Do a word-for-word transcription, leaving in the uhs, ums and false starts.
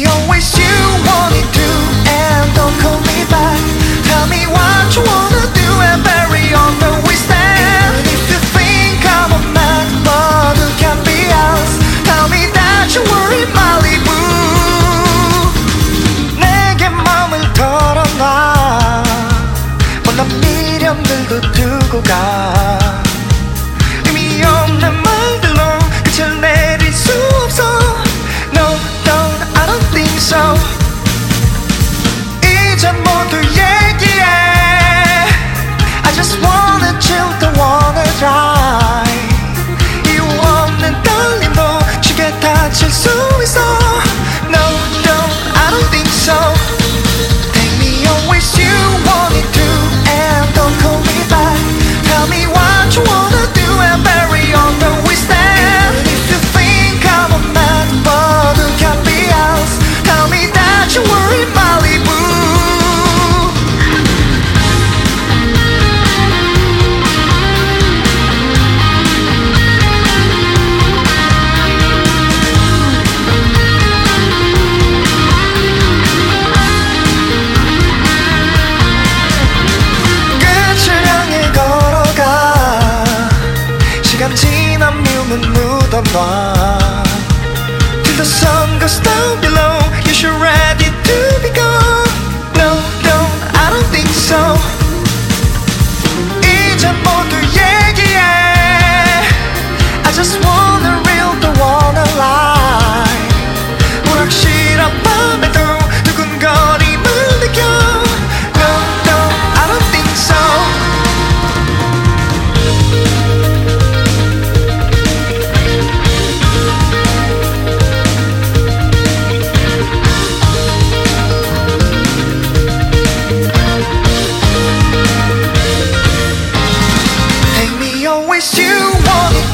me always you wanted to, and don't call me back. Tell me what you wanna do and bury on the we stand. Even if you think I'm a man, but who can be else? Tell me that you were in Malibu. 내게 맘을 털어놔. 뻔한 미련들도 두고 가. 의미 없는 말들로 끝을 내릴 수 없어. No, don't, I don't think so. 이제 모두 얘기해. I just wanna chill, don't wanna drive. 이유 없는 떨림도 쉽게 다칠 수 있어. No, don't, I don't think so. Take me always you wanted to, and don't call me back. Tell me what you wanna do and bury on the we stand. Even if you think I'm a man, but who can be else? Tell me that you were in Malibu. 끝을 향해 걸어가. 시간 지난 미움은 묻어놔. Till the sun goes down below, you should ready to be gone. No, don't, I don't think so. 이제 모두 얘기해. I just wanna real, don't wanna lie. 불확실한 밤에도 두근거림을 느껴. No, don't, I don't think so. Take me always you wanted